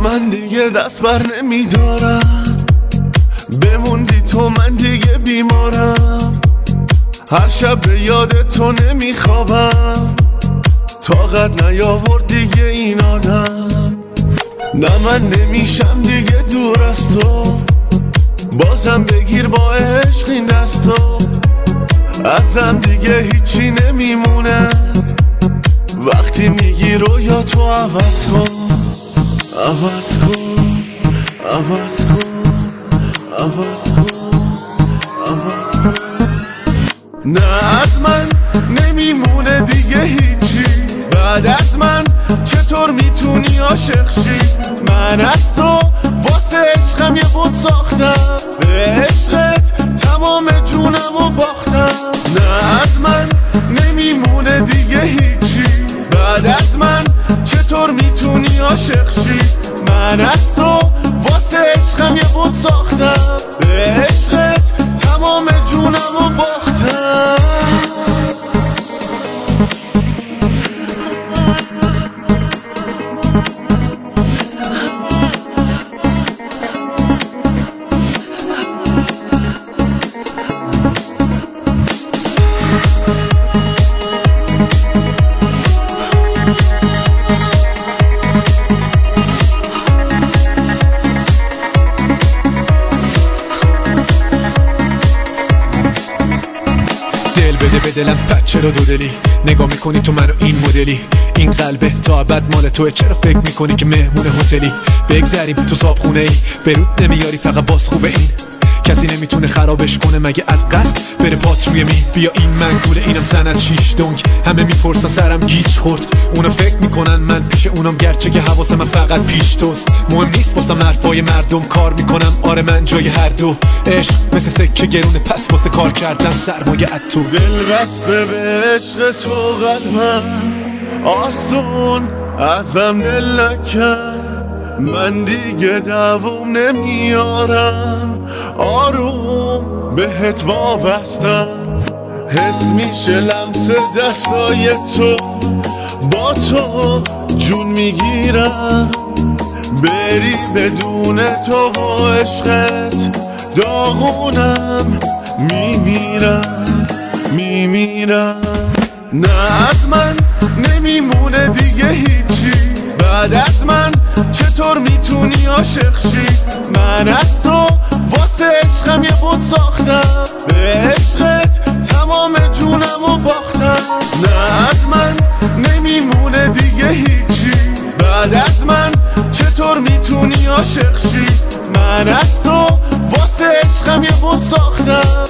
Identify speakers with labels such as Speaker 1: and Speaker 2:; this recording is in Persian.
Speaker 1: من دیگه دست بر نمیدارم، بموندی تو من دیگه بیمارم، هر شب به یاد تو نمیخوابم، طاقت نیاورد دیگه این آدم. نه من نمیشم دیگه دور از تو، بازم بگیر با عشق این دستو، ازم دیگه هیچی نمیمونه، وقتی میگی رویا تو عوض کن، عوض کن، عوض کن، عوض کن، عوض کن. نه از من نمیمونه دیگه هیچی، بعد از من چطور میتونی عاشق شی؟ من از تو واسه عشقم یه بود ساختم، به عشقت تمام جونمو باختم. نه از من نمیمونه دیگه هیچی، بعد از من چطور میتونی عاشق شی؟ من از تو واسه عشقم یه بود ساختم، به عشقت تمام جونمو باختم.
Speaker 2: دل بده به دلم پس چرا دو دلی نگاه میکنی تو منو این مدلی؟ این قلبه تا ابد مال توه، چرا فکر میکنی که مهمون هتلی؟ بگذریم تو صابخونه ای برود نمیاری، فقط باز خوبه این کسی نمیتونه خرابش کنه مگه از قصد بره پات روی می. بیا این منگوله اینم سند شیش دنگ، همه میپرسن سرم گیج خورد، اونا فکر میکنن من پیش اونم، گرچه که حواسم من فقط پیش توست. مهم نیست واسم حرفای مردم، کار میکنم آره من جای هر دو. عشق مثل سکه گرونه، پس واسه کار کردن سرمایه اتو.
Speaker 1: دل بسته به عشق تو قلبم آسون ازم دل نکن، من دیگه دوام نمیارم، آروم بهت وابستم، حس میشه لمس دستای تو، با تو جون میگیرم، بری بدون تو و عشقت داغونم، میمیرم میمیرم. نه از من نمیمونه دیگه هیچی، بعد از من چطور میتونی عاشق شی؟ من از تو واسه عشقم یه بود ساختم، به عشقت تمام جونمو باختم. نه از من نمیمونه دیگه هیچی، بعد از من چطور میتونی عاشق شی؟ من از تو واسه عشقم یه بود ساختم،